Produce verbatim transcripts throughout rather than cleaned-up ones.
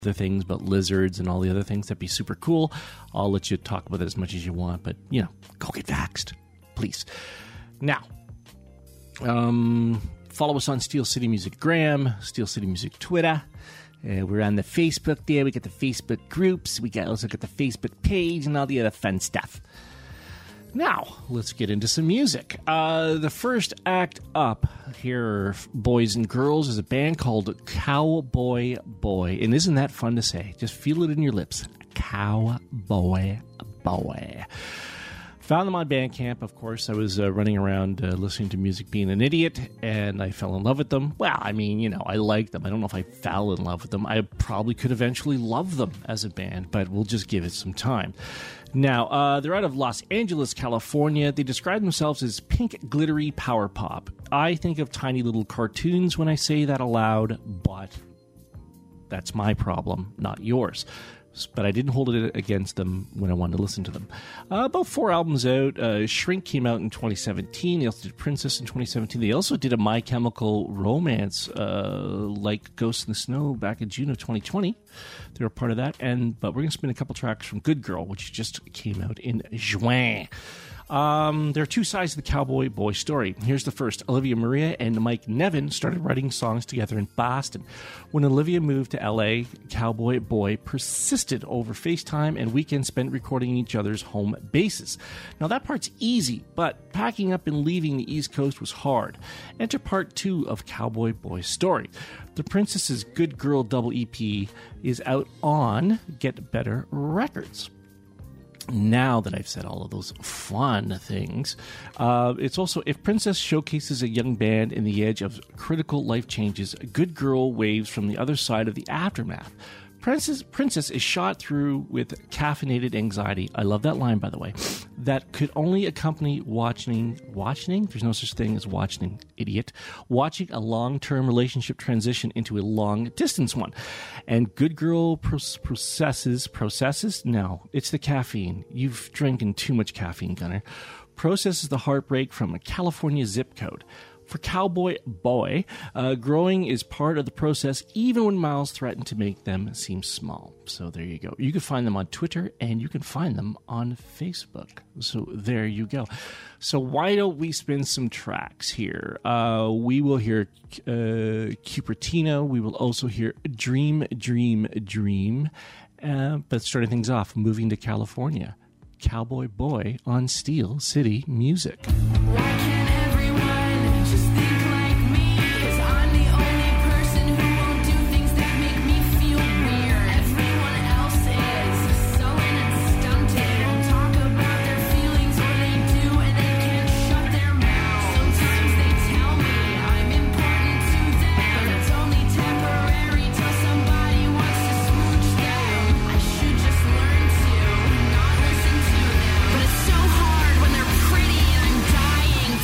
other things about lizards and all the other things. That'd be super cool. I'll let you talk about it as much as you want, but, you know, go get vaxxed, please. Now, um, follow us on Steel City Music Gram, Steel City Music Twitter. Uh, we're on the Facebook there. We got the Facebook groups. We got also got the Facebook page and all the other fun stuff. Now, let's get into some music. Uh, the first act up here, boys and girls, is a band called Cowboy Boy. And isn't that fun to say? Just feel it in your lips. Cowboy Boy. Found them on Bandcamp, of course. I was uh, running around uh, listening to music, being an idiot, and I fell in love with them. Well, I mean, you know, I like them. I don't know if I fell in love with them. I probably could eventually love them as a band, but we'll just give it some time. Now, uh, they're out of Los Angeles, California. They describe themselves as pink, glittery power pop. I think of tiny little cartoons when I say that aloud, but that's my problem, not yours. But I didn't hold it against them when I wanted to listen to them. Uh, about four albums out. Uh, Shrink came out in twenty seventeen. They also did Princess in twenty seventeen. They also did a My Chemical Romance, uh, like Ghost in the Snow, back in June of twenty twenty. They were part of that. And but we're going to spin a couple tracks from Good Girl, which just came out in Juin. Um, there are two sides to the Cowboy Boy story. Here's the first. Olivia Maria and Mike Nevin started writing songs together in Boston. When Olivia moved to L A, Cowboy Boy persisted over FaceTime and weekends spent recording each other's home bases. Now that part's easy, but packing up and leaving the East Coast was hard. Enter part two of Cowboy Boy's story. The Princess's Good Girl double E P is out on Get Better Records. Now that I've said all of those fun things, uh, it's also, if Princess showcases a young band in the edge of critical life changes, Good Girl waves from the other side of the aftermath. Princess, Princess is shot through with caffeinated anxiety. I love that line, by the way. That could only accompany watching, watching? There's no such thing as watching, idiot. Watching a long-term relationship transition into a long-distance one. And Good Girl processes, processes? No, it's the caffeine. You've drinking too much caffeine, Gunner. Processes the heartbreak from a California zip code. For Cowboy Boy, uh, growing is part of the process, even when miles threaten to make them seem small. So there you go. You can find them on Twitter, and you can find them on Facebook. So there you go. So why don't we spin some tracks here? Uh, we will hear uh, Cupertino. We will also hear Dream, Dream, Dream. Uh, but starting things off, moving to California. Cowboy Boy on Steel City Music. But it's so hard when they're pretty and I'm dying.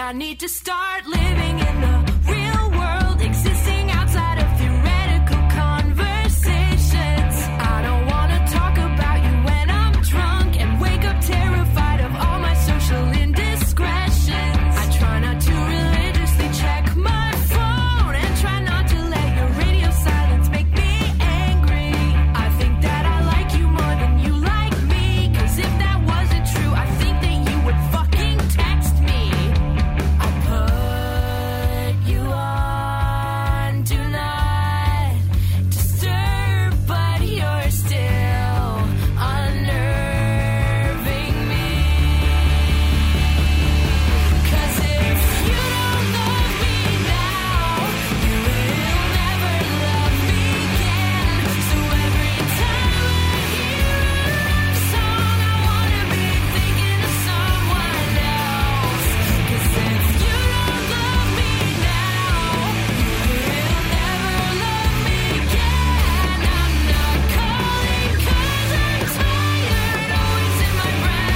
I need to start living in the real world, existing outside of theoretical conversations. I don't want to talk about you when I'm drunk and wake up terrified of all my social indiscretions. I try not to religiously check my phone and try not to let your radio silence make me angry. I think that I like you more than you like me, 'cause if that wasn't true, I think that you would fucking text me. I put you on, do not disturb, but you're still unnerving me. 'Cause if you don't love me now, you will never love me again. So every time I hear a love song, I wanna be thinking of someone else. 'Cause if you don't love me now, you will never love me again. I'm not calling 'cause I'm tired, always in my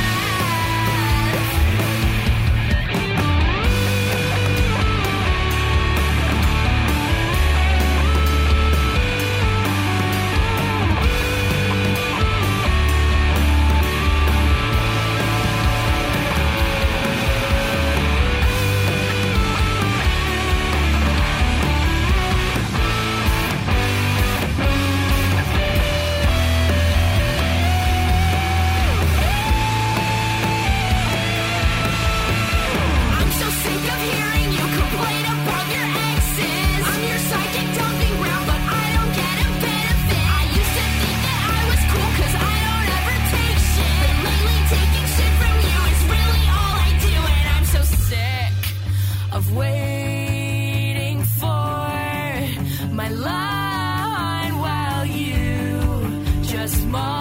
I'm so sick of hearing you complain about your exes. I'm your psychic dumping ground, but I don't get a benefit. I used to think that I was cool 'cause I don't ever take shit. But lately taking shit from you is really all I do, and I'm so sick of waiting for my line while you just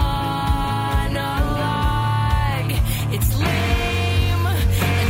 monologue. It's lame and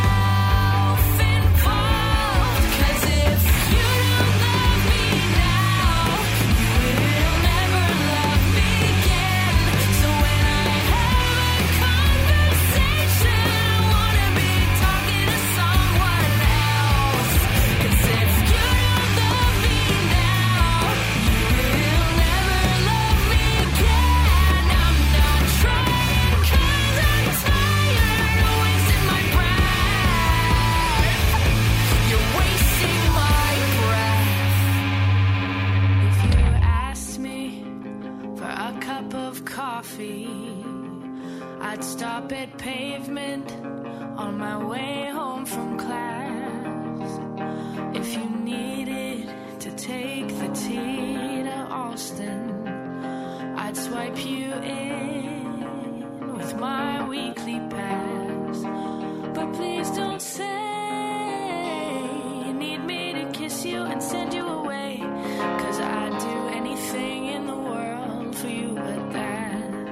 self-involved. 'Cause if you don't love me now, you will never love me again. So when I have a conversation, I wanna be talking to someone else. 'Cause if you don't love me now, you will never love me again. I'm not trying 'cause I'm tired, always in my breath. You're wasting my breath. If you asked me for a cup of coffee, I'd stop at Pavement on my way home from class. If you needed to take the T to Austin, I'd swipe you in with my weekly pass. But please don't say you need me to kiss you and send you away, 'cause I'd do anything in the world for you but that.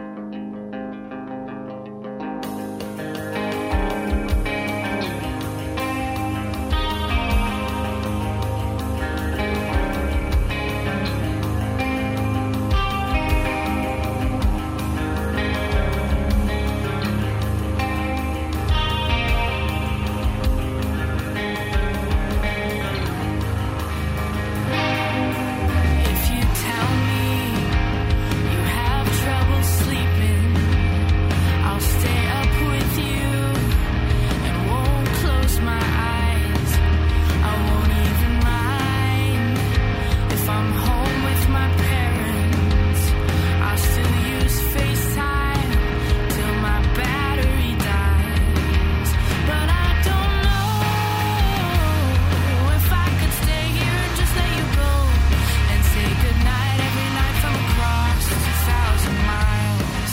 If you tell me you have trouble sleeping, I'll stay up with you and won't close my eyes. I won't even mind if I'm home with my parents. I'll still use FaceTime till my battery dies. But I don't know if I could stay here and just let you go and say goodnight every night from across two thousand miles.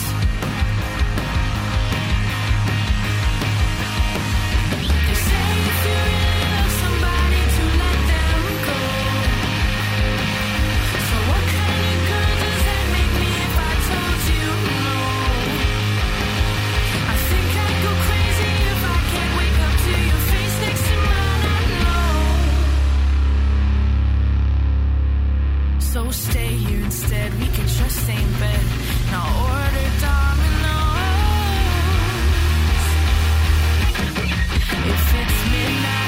They say if you really love somebody to let them go. So what kind of girl does that make me if I told you no? I think I'd go crazy if I can't wake up to your face next to mine, I know. So stay here instead, we can just stay in bed. Now order dominoes. If it's midnight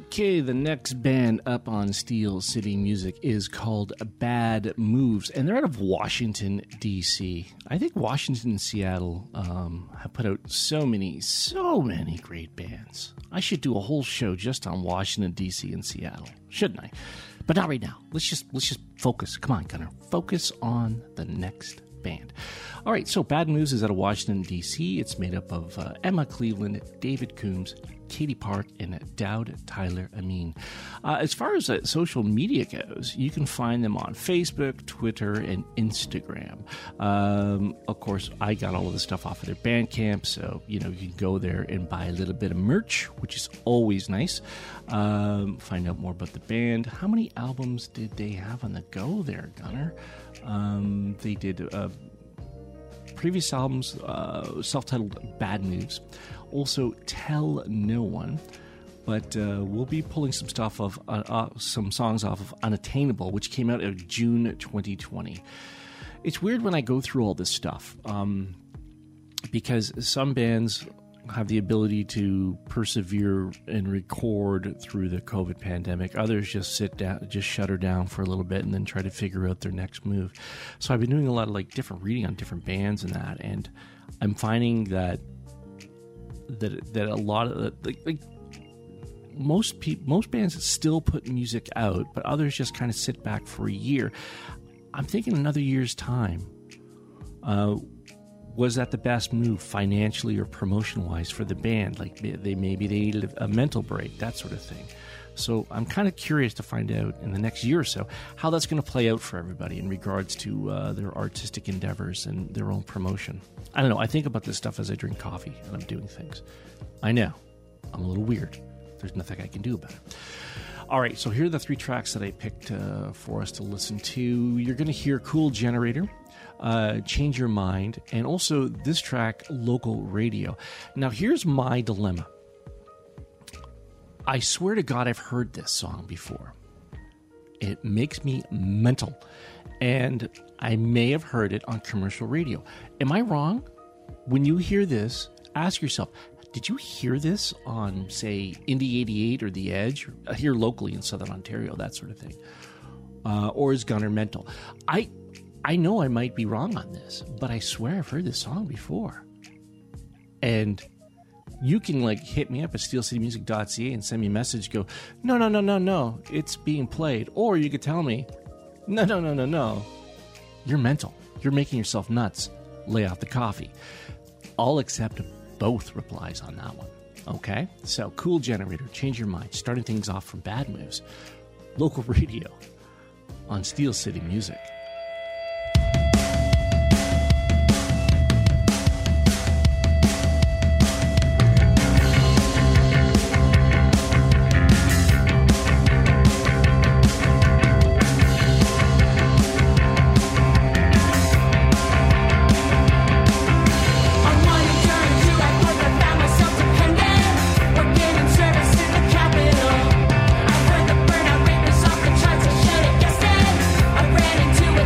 Okay, the next band up on Steel City Music is called Bad Moves, and they're out of Washington, D C. I think Washington and Seattle um, have put out so many, so many great bands. I should do a whole show just on Washington, D C and Seattle, shouldn't I? But not right now. Let's just let's just focus. Come on, Gunnar. Focus on the next band. All right, so Bad Moves is out of Washington, D C. It's made up of uh, Emma Cleveland, David Coombs, Katie Park, and Dowd Tyler Amin. Uh, as far as uh, social media goes, you can find them on Facebook, Twitter, and Instagram. Um, of course, I got all of the stuff off of their Bandcamp, so you know you can go there and buy a little bit of merch, which is always nice. Um, find out more about the band. How many albums did they have on the go there, Gunnar? Um, they did uh, previous albums, uh, self-titled Bad Moves. Also, Tell No One. But uh, we'll be pulling some stuff of uh, uh, some songs off of Unattainable, which came out in June twenty twenty. It's weird when I go through all this stuff um, because some bands have the ability to persevere and record through the COVID pandemic. Others just sit down, just shutter down for a little bit and then try to figure out their next move. So I've been doing a lot of like different reading on different bands and that, and I'm finding that that that a lot of like, like most people, most bands still put music out, but others just kind of sit back for a year. I'm thinking another year's time. Uh, was that the best move financially or promotion-wise for the band? Like they maybe they needed a mental break, that sort of thing. So I'm kind of curious to find out in the next year or so how that's going to play out for everybody in regards to uh, their artistic endeavors and their own promotion. I don't know. I think about this stuff as I drink coffee and I'm doing things. I know. I'm a little weird. There's nothing I can do about it. All right, so here are the three tracks that I picked uh, for us to listen to. You're going to hear Cool Generator, uh, Change Your Mind, and also this track, Local Radio. Now, here's my dilemma. I swear to God I've heard this song before. It makes me mental. And I may have heard it on commercial radio. Am I wrong? When you hear this, ask yourself, did you hear this on, say, Indie eighty-eight or The Edge? Or here locally in Southern Ontario, that sort of thing. Uh, or is Gunnar mental? I, I know I might be wrong on this, but I swear I've heard this song before. And you can like hit me up at steel city music dot c a and send me a message. Go, no, no, no, no, no. It's being played. Or you could tell me, no, no, no, no, no. You're mental. You're making yourself nuts. Lay off the coffee. I'll accept both replies on that one. Okay? So, Cool Generator, Change Your Mind. Starting things off from Bad Moves. Local radio on Steel City Music. I ran into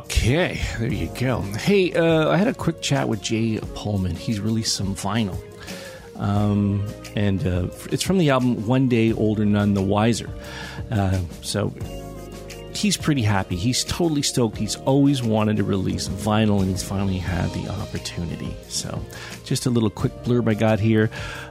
Okay, there you go. Hey, uh, I had a quick chat with Jay Pullman. He's released some vinyl. Um, and uh, it's from the album One Day Older, None the Wiser. Uh, so he's pretty happy. He's totally stoked. He's always wanted to release vinyl, and he's finally had the opportunity. So just a little quick blurb I got here.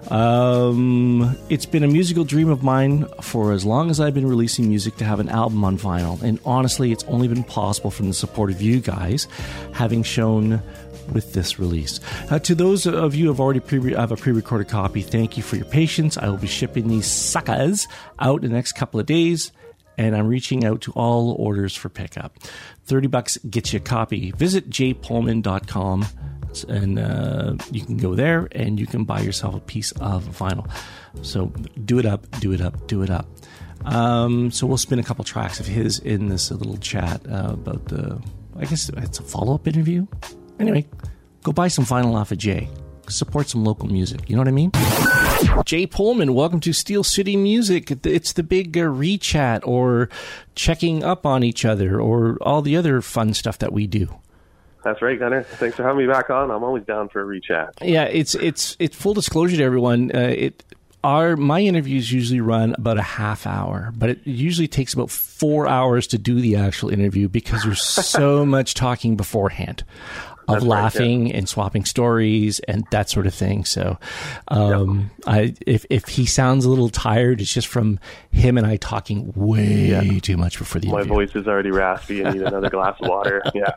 Um, it's been a musical dream of mine for as long as I've been releasing music to have an album on vinyl. And honestly, it's only been possible from the support of you guys, having shown with this release. Uh, to those of you who have already pre- have a pre-recorded copy, thank you for your patience. I will be shipping these suckers out in the next couple of days, and I'm reaching out to all orders for pickup. thirty bucks gets you a copy. Visit j pullman dot com, and uh, you can go there and you can buy yourself a piece of vinyl. So do it up, do it up, do it up. Um, so we'll spin a couple tracks of his in this little chat uh, about the, I guess it's a follow-up interview. Anyway, go buy some vinyl off of Jay. Support some local music. You know what I mean? Jay Pullman, welcome to Steel City Music. It's the big uh, rechat or checking up on each other or all the other fun stuff that we do. That's right, Gunnar. Thanks for having me back on. I'm always down for a rechat. Yeah, it's it's it's full disclosure to everyone. Uh, it our my interviews usually run about a half hour, but it usually takes about four hours to do the actual interview because there's so much talking beforehand. Of That's laughing right, yeah. and swapping stories and that sort of thing. So, um, yep. I if if he sounds a little tired, it's just from him and I talking way yeah. too much before the My interview. voice is already raspy and need another glass of water. Yeah.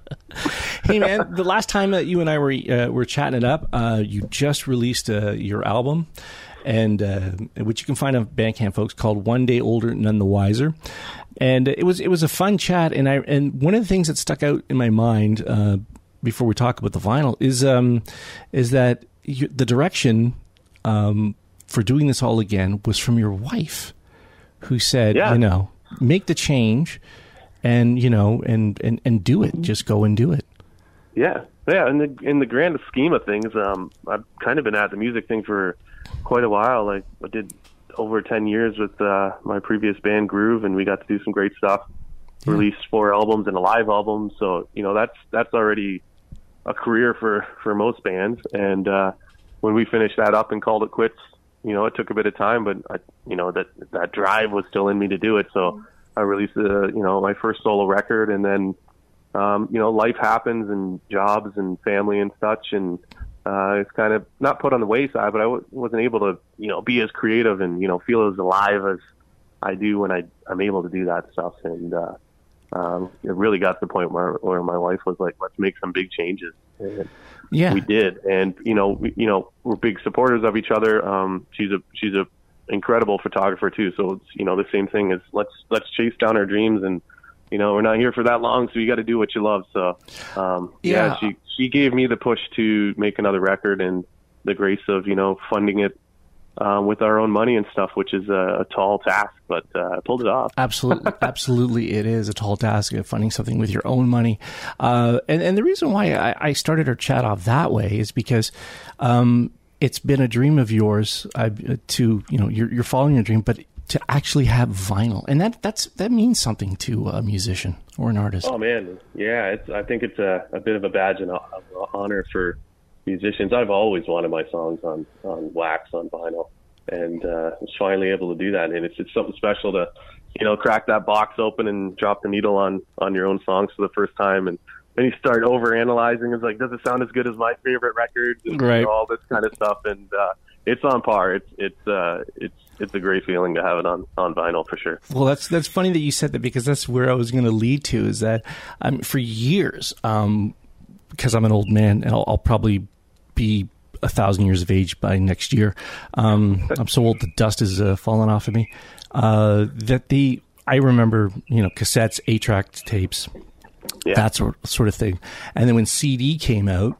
Hey man, the last time that you and I were uh, were chatting it up, uh, you just released uh, your album, and uh, which you can find on Bandcamp, folks, called One Day Older, None the Wiser. And it was it was a fun chat, and I and one of the things that stuck out in my mind. Uh, before we talk about the vinyl, is um, is that you, the direction um, for doing this all again was from your wife, who said, yeah. you know, make the change and, you know, and, and, and do it. Just go and do it. Yeah. Yeah. In the, in the grand scheme of things, um, I've kind of been at the music thing for quite a while. Like I did over ten years with uh, my previous band Groove, and we got to do some great stuff. Yeah. Released four albums and a live album. So, you know, that's, that's already a career for, for most bands. And, uh, when we finished that up and called it quits, you know, it took a bit of time, but I, you know, that, that drive was still in me to do it. So I released, uh, you know, my first solo record, and then, um, you know, life happens and jobs and family and such. And, uh, it's kind of not put on the wayside, but I w- wasn't able to, you know, be as creative and, you know, feel as alive as I do when I, I'm able to do that stuff. And, uh, Um, it really got to the point where, where my wife was like, let's make some big changes. And yeah, we did. And, you know, we, you know, we're big supporters of each other. Um, she's a, she's a incredible photographer too. So it's, you know, the same thing is let's, let's chase down our dreams, and, you know, we're not here for that long, so you got to do what you love. So, um, yeah. yeah, she, she gave me the push to make another record, and the grace of, you know, funding it Um, with our own money and stuff, which is a, a tall task, but uh, I pulled it off. Absolutely, absolutely, it is a tall task of funding something with your own money. Uh, and, and the reason why I, I started our chat off that way is because um, it's been a dream of yours uh, to, you know, you're, you're following your dream, but to actually have vinyl, and that that's that means something to a musician or an artist. Oh man, yeah, it's. I think it's a, a bit of a badge and honor for musicians. I've always wanted my songs on, on wax, on vinyl, and uh, was finally able to do that. And it's it's something special to, you know, crack that box open and drop the needle on, on your own songs for the first time. And then you start over analyzing. It's like, does it sound as good as my favorite records? And, right. you know, all this kind of stuff. And uh, it's on par. It's it's uh, it's it's a great feeling to have it on, on vinyl for sure. Well, that's that's funny that you said that, because that's where I was going to lead to. Is that um, for years, um, because I'm an old man, and I'll, I'll probably be a thousand years of age by next year. Um, I'm so old the dust is uh, falling off of me. Uh, that the I remember, you know, cassettes, eight-track tapes, yeah. that sort sort of thing. And then when C D came out,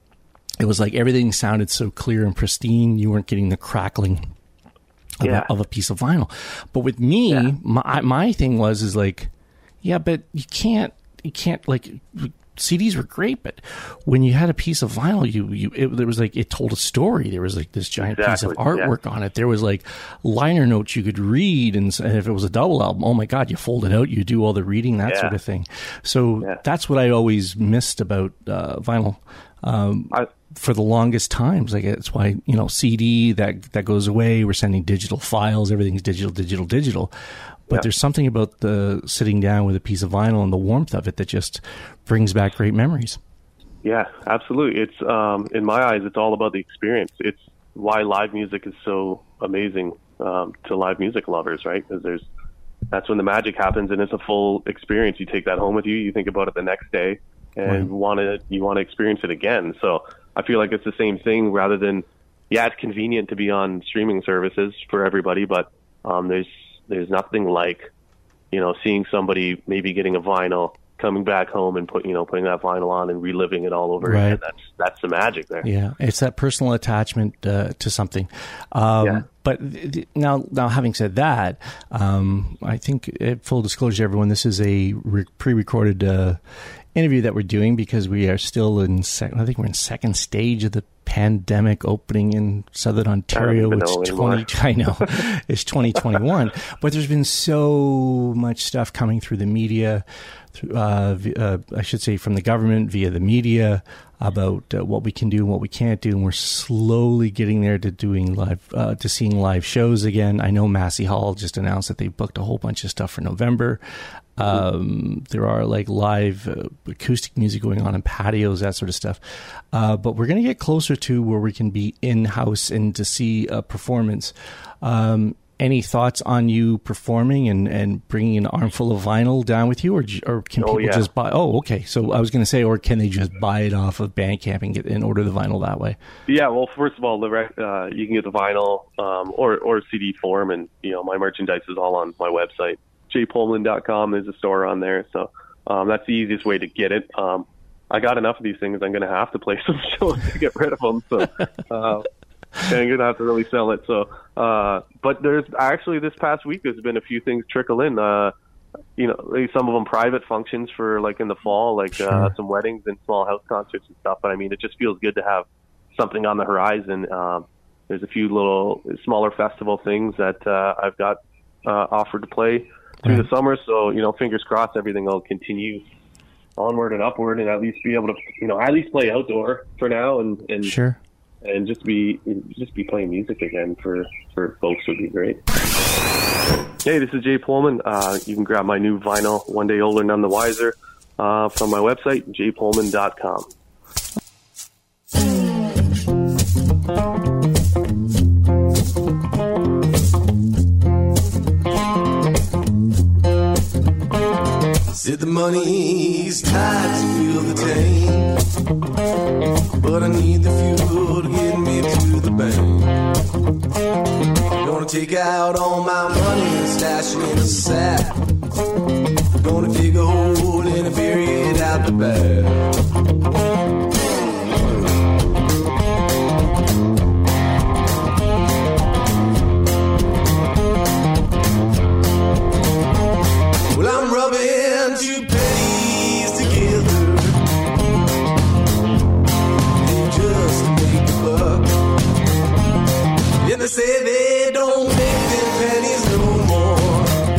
it was like everything sounded so clear and pristine. You weren't getting the crackling of, yeah. a, of a piece of vinyl. But with me, yeah. my my thing was is like, yeah, but you can't you can't like C Ds were great, but when you had a piece of vinyl, you, you it, there was like, it told a story. There was like this giant Exactly, piece of artwork yeah. on it. There was like liner notes you could read. And, and if it was a double album, oh my God, you fold it out, you do all the reading, that Yeah. sort of thing. So Yeah. that's what I always missed about uh, vinyl. Um, I, for the longest times, like it's why, you know, C D that, that goes away. We're sending digital files. Everything's digital, digital, digital. But Yeah. there's something about the sitting down with a piece of vinyl and the warmth of it that just brings back great memories. Yeah, absolutely. It's um, in my eyes, it's all about the experience. It's why live music is so amazing um, to live music lovers, right? Because there's that's when the magic happens, and it's a full experience. You take that home with you. You think about it the next day, and Right. want to you want to experience it again. So I feel like it's the same thing. Rather than yeah, it's convenient to be on streaming services for everybody, but um, there's there's nothing like you know seeing somebody maybe getting a vinyl, coming back home and put you know putting that vinyl on and reliving it all over Right. again. That's that's the magic there. Yeah, it's that personal attachment uh, to something. Um, Yeah. But th- th- now, now, having said that, um, I think, uh, full disclosure, to everyone, this is a re- pre-recorded uh, interview that we're doing because we are still in. Sec- I think we're in second stage of the pandemic opening in Southern Ontario. even It's know anymore. twenty. I know it's twenty twenty-one, but there's been so much stuff coming through the media. Uh, v- uh, I should say from the government via the media about uh, what we can do and what we can't do, and we're slowly getting there to doing live, uh, to seeing live shows again. I know Massey Hall just announced that they booked a whole bunch of stuff for November. Um, there are like live uh, acoustic music going on in patios, that sort of stuff. Uh, but we're going to get closer to where we can be in house and to see a performance. Um, Any thoughts on you performing and, and bringing an armful of vinyl down with you, or j- or can Oh, people yeah. just buy? Oh, okay. So I was going to say, or can they just buy it off of Bandcamp and get and order the vinyl that way? Yeah, well, first of all, the rec- uh, you can get the vinyl um, or or C D form, and you know my merchandise is all on my website, j pullman dot com. There's a store on there, so um, that's the easiest way to get it. Um, I got enough of these things; I'm going to have to play some shows to get rid of them. So. Uh, And I'm gonna have to really sell it. So, uh, but there's actually this past week there's been a few things trickle in. Uh, you know, like some of them private functions for like in the fall, like Sure. uh, some weddings and small house concerts and stuff. But I mean, it just feels good to have something on the horizon. Um, there's a few little smaller festival things that uh, I've got uh, offered to play through Right. the summer. So you know, fingers crossed, everything will continue onward and upward, and at least be able to, you know, at least play outdoor for now, and and. Sure. And just be just be playing music again for, for folks would be great. Hey, this is Jay Pullman. Uh, you can grab my new vinyl, One Day Older, None the Wiser, uh, from my website, j pullman dot com. Said the money's tight to fill the tank, but I need the fuel to get me to the bank. Gonna take out all my money and stash it in a sack. Gonna dig a hole and bury it out the back. Well, I'm rubbing two pennies together just to make a buck. And they say they don't make them pennies no more.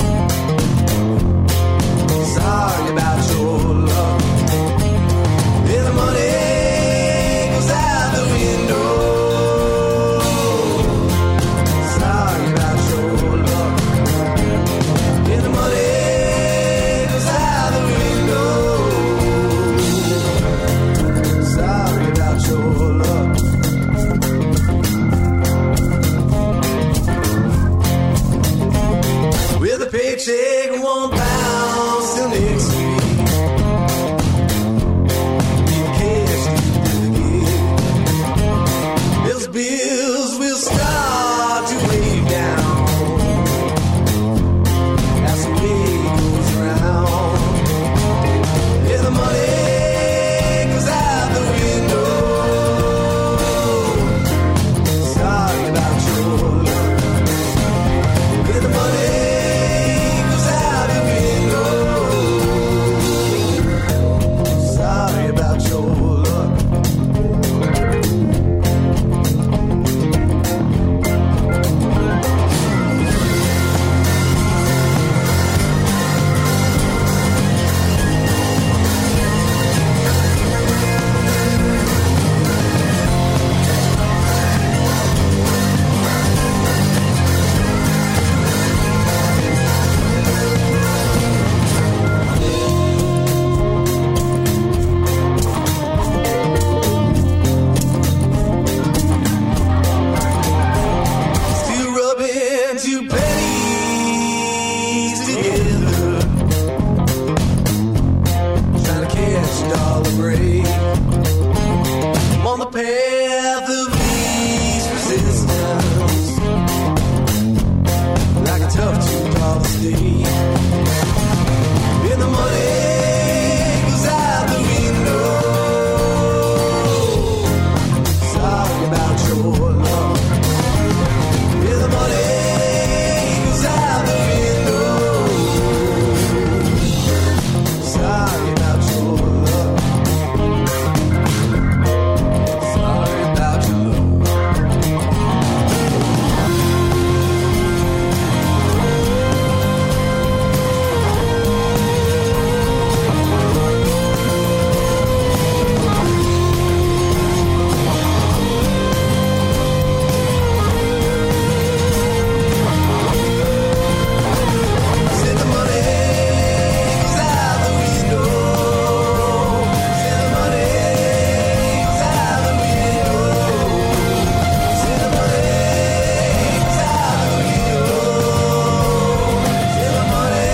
Sorry about your luck. And the money goes out the window. Sorry about your luck. And the money goes out the window. Sorry about your luck. With a paycheck and one pound still next week. Need cash to do the gig. Those bills will start to weigh down. That's the way it goes around. Yeah, the money goes out the window. Sorry about your luck. Yeah, the money goes out the window. together, trying to catch a dollar break. I'm on the path of least resistance, like a tough two dollar steak. And the money goes out the window. Sorry about your love. And the money goes out the window. Sorry about your love. Sorry about your love. Said the money goes out the window. Said the money goes out the window. Said the money goes out the window. Said the money.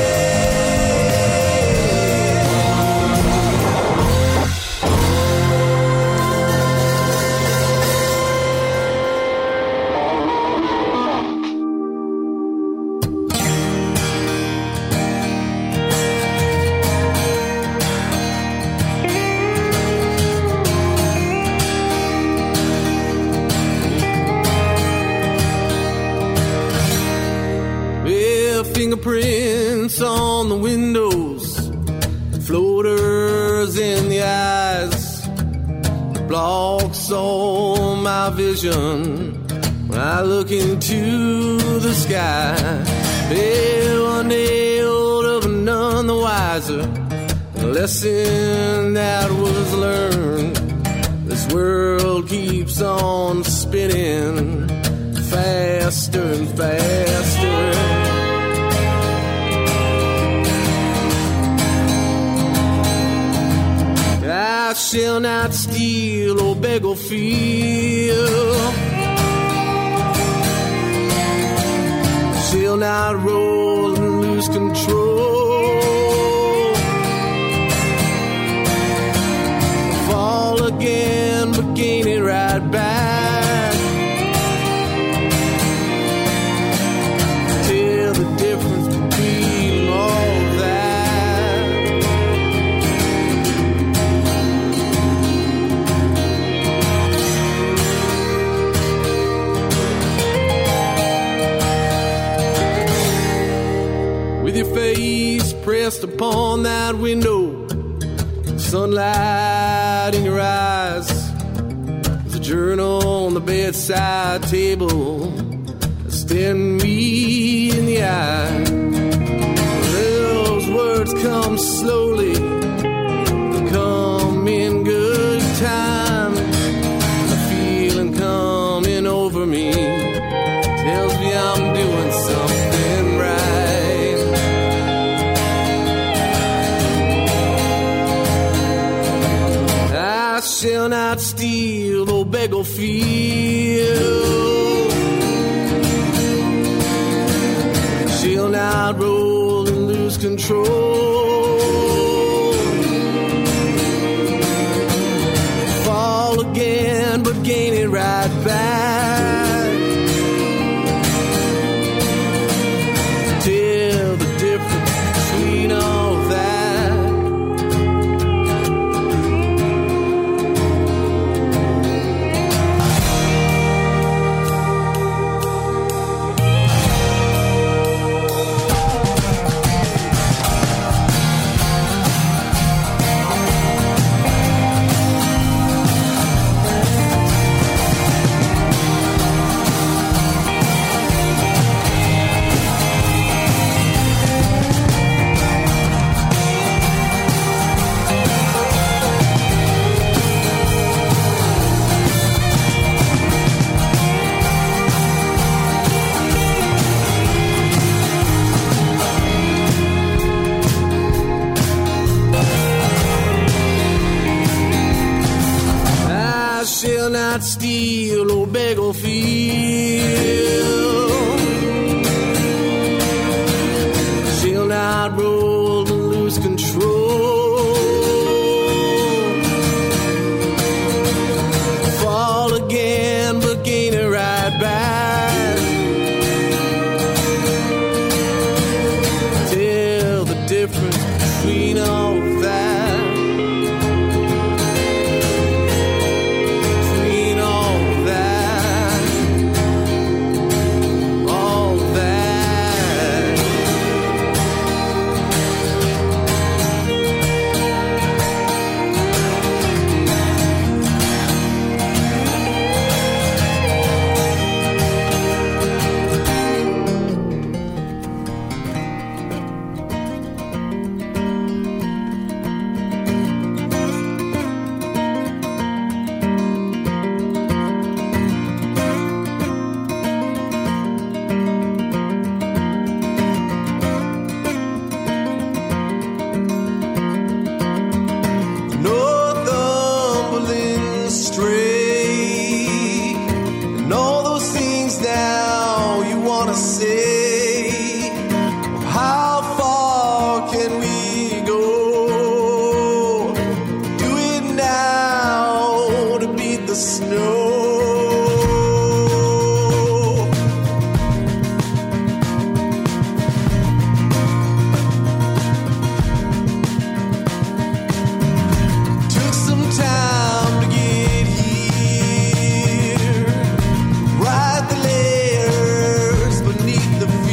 Well, fingerprints on the windows, floaters in the eyes, blocks all my vision when I look into the sky. Well, one day older but none the wiser, a lesson that was learned. This world keeps on spinning faster and faster. I shall not steal or beg or feel. Shall not roll and lose control. Fall again, but gain it right back. Tell the difference between all that. With your face pressed upon that window, sunlight in your eyes, there's a journal on the bedside table, staring me in the eye. Those words come slowly, they come in good time. The feeling coming over me tells me I'm doing something right. I shall not steal or beg or feel. Shall not roll and lose control. Fall again, but gain it right back. Tell the difference between all that. day. How far can we go? Do it now to beat the snow. Took some time to get here. Write the layers beneath the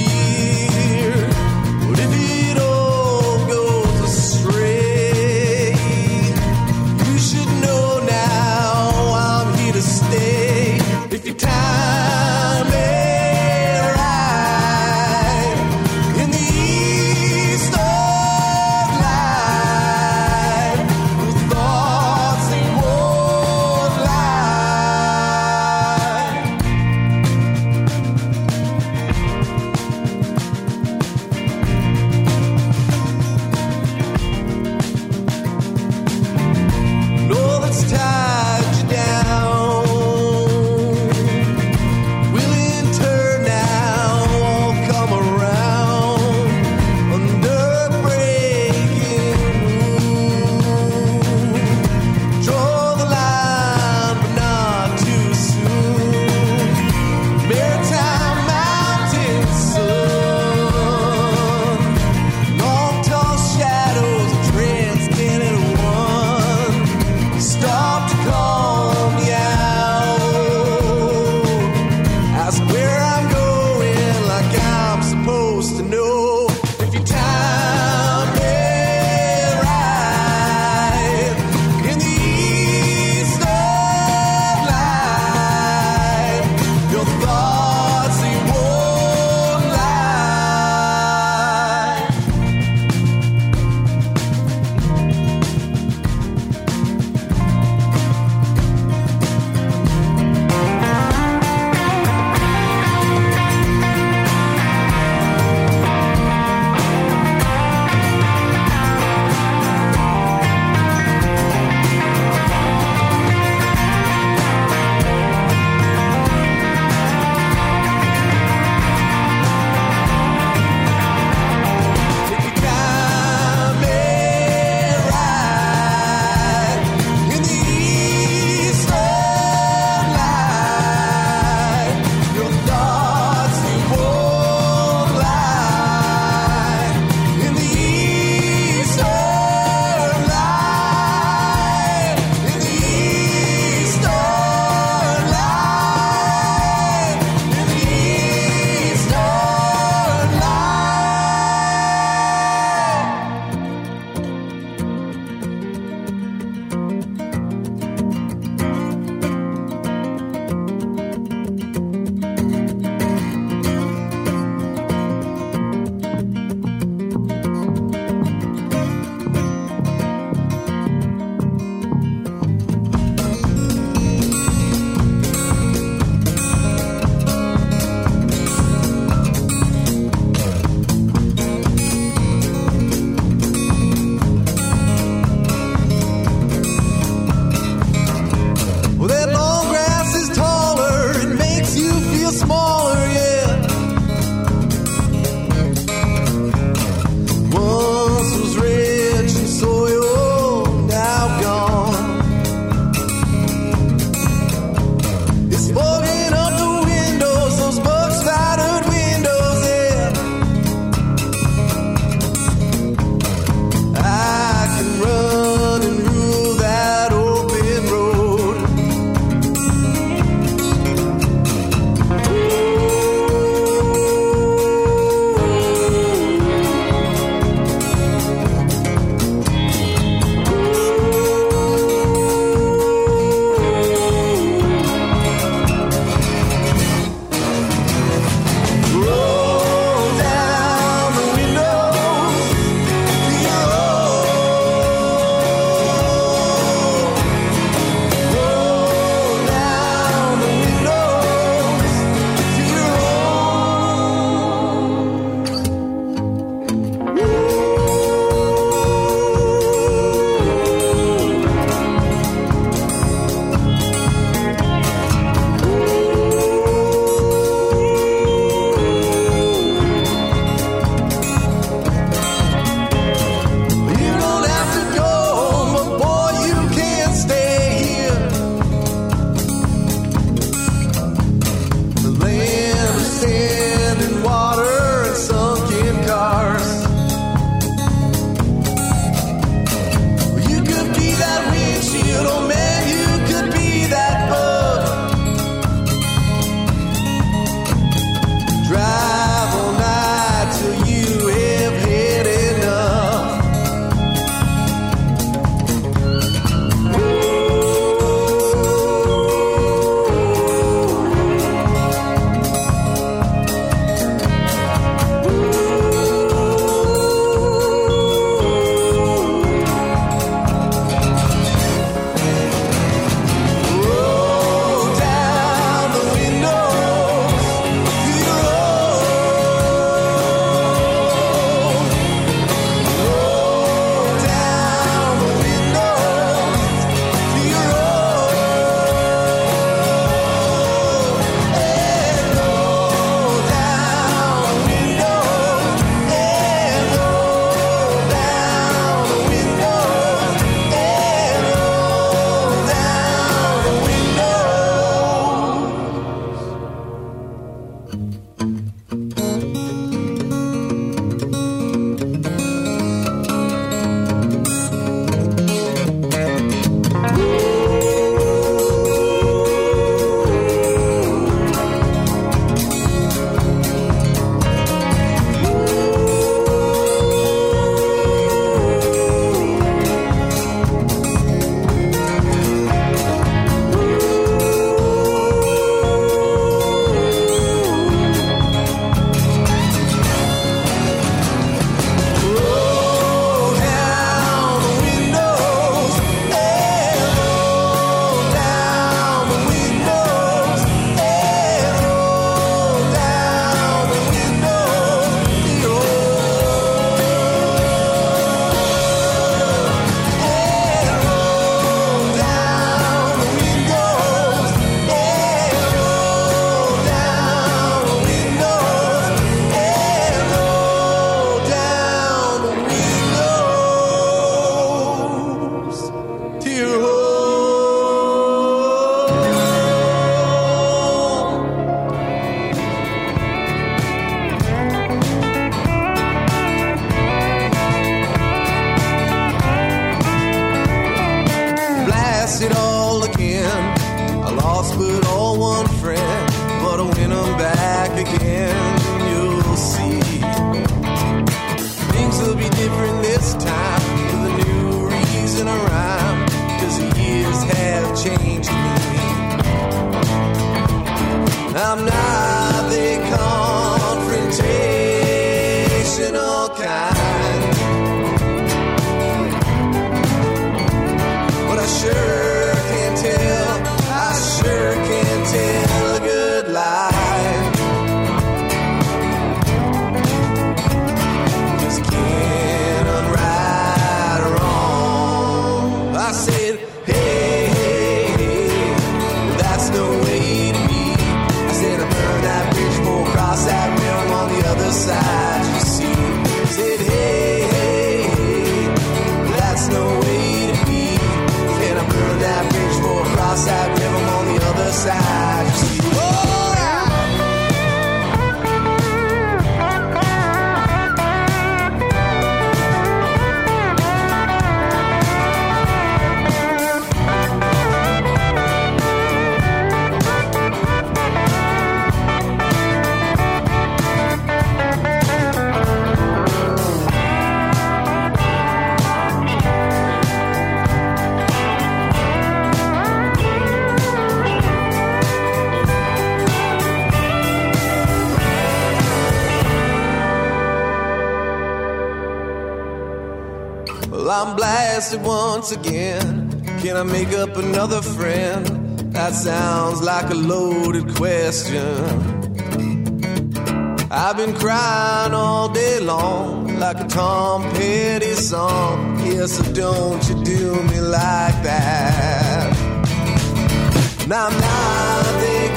Well, I'm blasted once again. Can I make up another friend? That sounds like a loaded question. I've been crying all day long like a Tom Petty song. Yeah, so don't you do me like that. Now I'm not the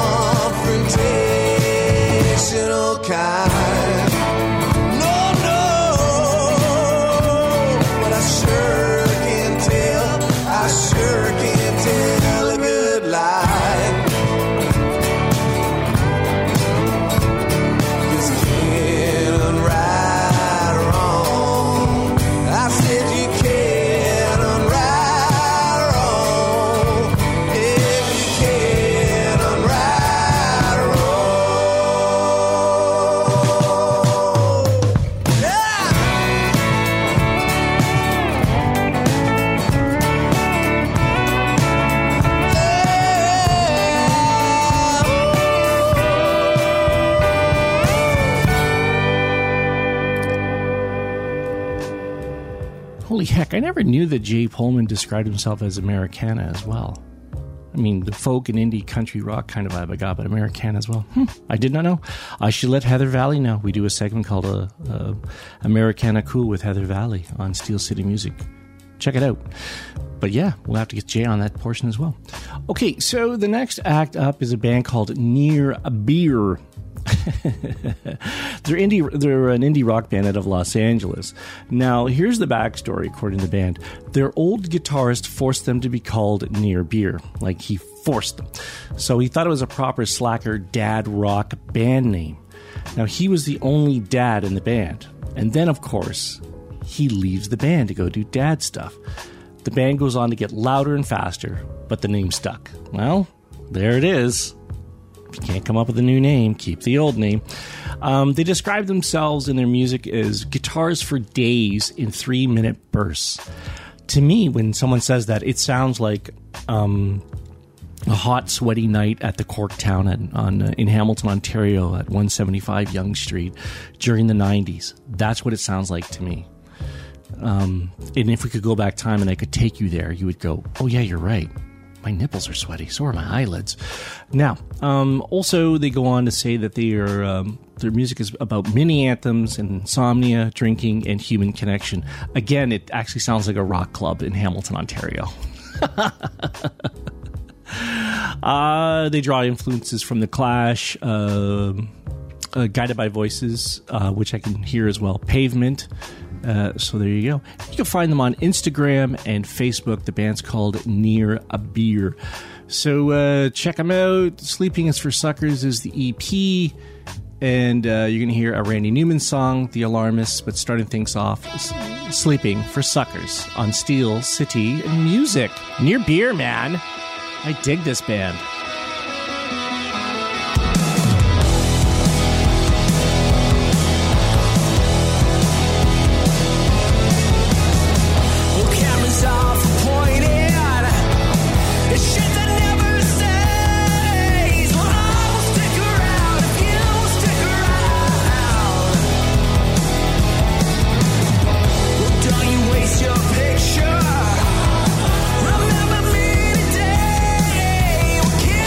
confrontational kind. No, no, but I sure can tell, I sure can tell a good lie. Holy heck, I never knew that Jay Pullman described himself as Americana as well. I mean, the folk and indie country rock kind of vibe I got, but Americana as well. Hmm, I did not know. I should let Heather Valley know. We do a segment called uh, uh, Americana Cool with Heather Valley on Steel City Music. Check it out. But yeah, we'll have to get Jay on that portion as well. Okay, so the next act up is a band called Near Beer. they're indie. They're an indie rock band out of Los Angeles. Now, here's the backstory. According to the band, their old guitarist forced them to be called Near Beer, like he forced them. So he thought it was a proper slacker dad rock band name. Now, he was the only dad in the band, and then of course he leaves the band to go do dad stuff. The band goes on to get louder and faster, but the name stuck. Well, there it is. If you can't come up with a new name, keep the old name. Um, they describe themselves in their music as guitars for days in three-minute bursts. To me, when someone says that, it sounds like um, a hot, sweaty night at the Corktown at, on, uh, in Hamilton, Ontario at one seventy-five Yonge Street during the nineties. That's what it sounds like to me. Um, and if we could go back time and I could take you there, you would go, oh yeah, you're right. My nipples are sweaty, so are my eyelids. Now, um, also they go on to say that they are, um, their music is about mini anthems and insomnia, drinking, and human connection. Again, it actually sounds like a rock club in Hamilton, Ontario. uh, they draw influences from The Clash, uh, uh, Guided by Voices, uh, which I can hear as well, Pavement. Uh, so there you go. You can find them on Instagram and Facebook. The band's called Near a Beer. So uh, check them out. Sleeping is for Suckers is the E P. And uh, you're going to hear a Randy Newman song, The Alarmists. But starting things off, Sleeping for Suckers on Steel City Music. Near Beer, man. I dig this band. Remember me today.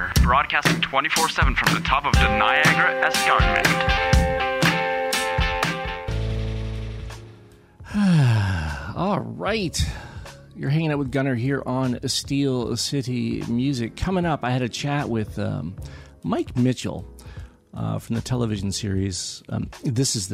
Gunner, broadcasting twenty-four seven from the top of the Niagara Escarpment. All right. You're hanging out with Gunner here on Steel City Music. Coming up, I had a chat with um, Mike Mitchell uh, from the television series. Um, this is the